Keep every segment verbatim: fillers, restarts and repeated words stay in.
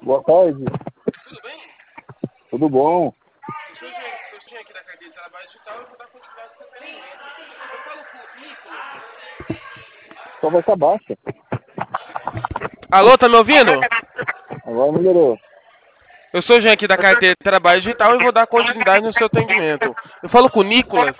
Boa tarde. Tudo bem? Tudo bom? Eu sou o Jean, sou o Jean aqui da Carteira de Trabalho Digital e eu vou dar continuidade ao seu atendimento. Eu falo com o Nicolas. Só vai estar baixa. Alô, tá me ouvindo? Agora melhorou. Eu sou o Jean aqui da Carteira de Trabalho Digital e vou dar continuidade no seu atendimento. Eu falo com o Nicolas.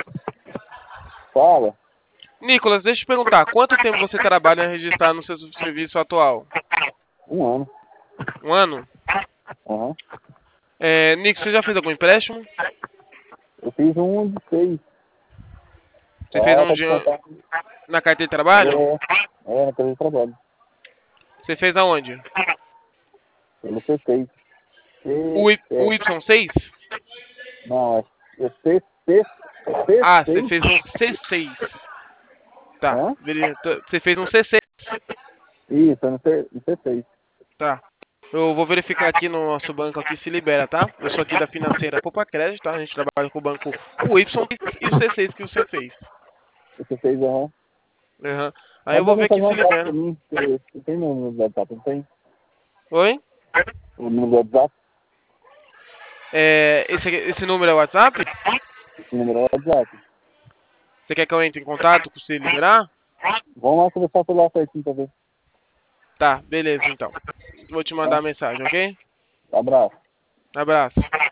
Fala. Nicolas, deixa eu te perguntar, quanto tempo você trabalha registrado no seu serviço atual? Um ano. Um ano? Aham. É, Nicolas, você já fez algum empréstimo? Eu fiz um de seis. Você fez Ah, um tá de... descontado. na carteira de trabalho? É, é, na casa de trabalho. Você fez aonde? Pelo C seis. O, C, y, o é, Y seis? não, é é C, C, C Ah, você seis. fez um C seis. Tá, Hã? beleza. Você fez um C seis. Isso, é no C, no C seis. Tá. Eu vou verificar aqui no nosso banco aqui se libera, tá? Eu sou aqui da financeira Poupa Crédito, tá? A gente trabalha com o banco o Y e o C seis que você fez. O C seis, aham. Uhum. Aí eu Manda vou uma ver aqui mensagem no se WhatsApp libera. pra mim. Você você tem meu número do WhatsApp, não tem? Oi? O número do WhatsApp? É, esse, esse número é o WhatsApp? Esse número é o WhatsApp. Você quer que eu entre em contato com você liberar? Vamos lá conversar por lá certinho pra ver. Tá, beleza então. Vou te mandar Tá? a mensagem, ok? Abraço. Abraço.